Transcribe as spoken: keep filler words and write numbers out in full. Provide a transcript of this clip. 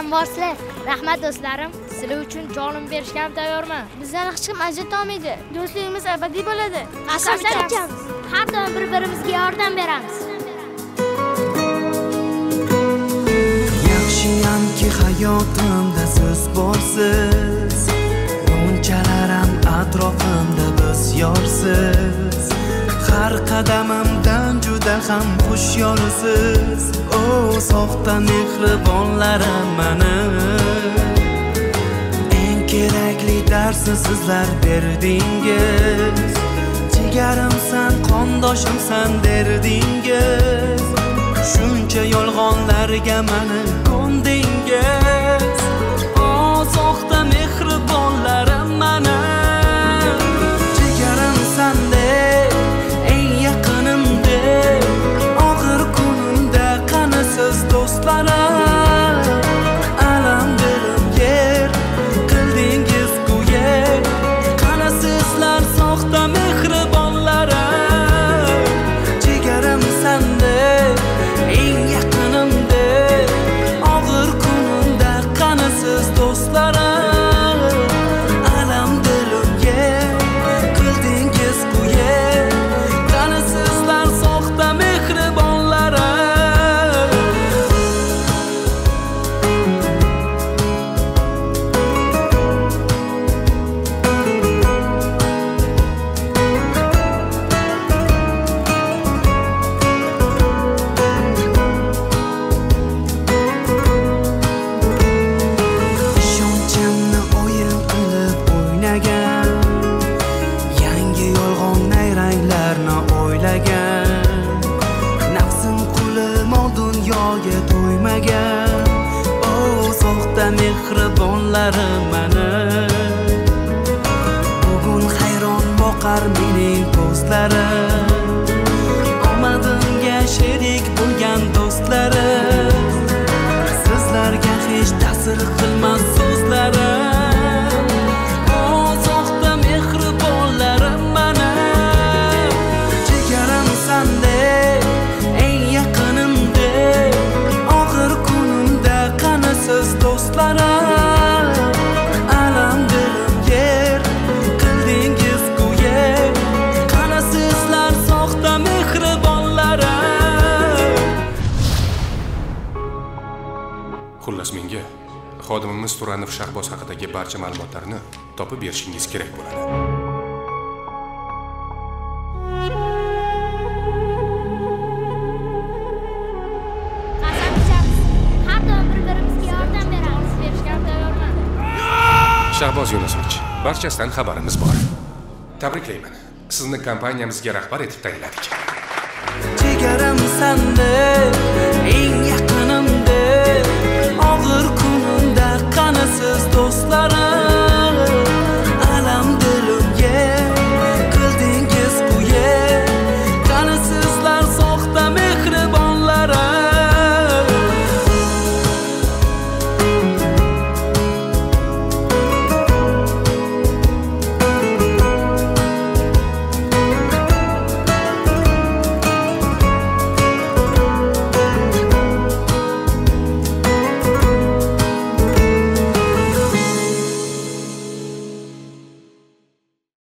Qachon borsizlar? Rahmat do'stlarim, sizlar uchun jonim berishga ham tayyorman. Bizdan hech kim ajratolmaydi. Do'stligimiz abadiy bo'ladi. Qasam ichamiz. Har doim bir-birimizga yordam beramiz. Yaxshiyamki hayotimda siz borsiz. Bunchalarim atrofimda biz yorsiz. Har qadamimdan juda ham xushyorsiz. O soxta mehribonlarim meni. Eng kerakli darsni sizlar berdingiz. Jigarimsan, qondoshimsan derdingiz. Shuncha yolg'onlarga meni ko'ndingiz. O soxta mehribonlarim meni. Jigarimsandek, eng yaqinimdek, og'ir kunimda qanisiz do'stlarim. Alam dilim yer qildingiz go'ye, qanasizlar soxta mehribonlarim. Jigarimsandek, eng yaqinimdek, og'ir kunimda qanisiz do'stlarim. Alam dilim yer qildingiz go'ye, qanasizlar soxta mehribonlarim. Ishonchamni o'yin qilib o'ynagan, yangi yolg'on nayranglarni o'ylagan. Nafsim qulim ol dunyoga to'ymagan. O soxta mehribonlarim meni. Bugun hayron boqar mening ko'zlarim. Omadimga sherik bo'lgan do'stlarim. Sizlarga hech ta'sir qilmas so'zlarim. O soxta mehribonlarim meni. Jigarimsandek, eng yaqinimdek, og'ir kunimda qanisiz do'stlarim. Alam dilim yer qildingiz go'ye, qanasizlar soxta mehribonlarim. Xullas menga xodimimiz Turanov Shahboz haqidagi barcha ma'lumotlarni topib berishingiz kerak bo'ladi. Qasam ichamiz. Har doim bir-birimizga yordam beramiz. Berishga ham tayyorman. Shahboz Yunusovich, barchasidan xabarimiz bor. Tabriklayman. Sizni kompaniyamizga rahbar etib tayinladik. Jigarimsandek,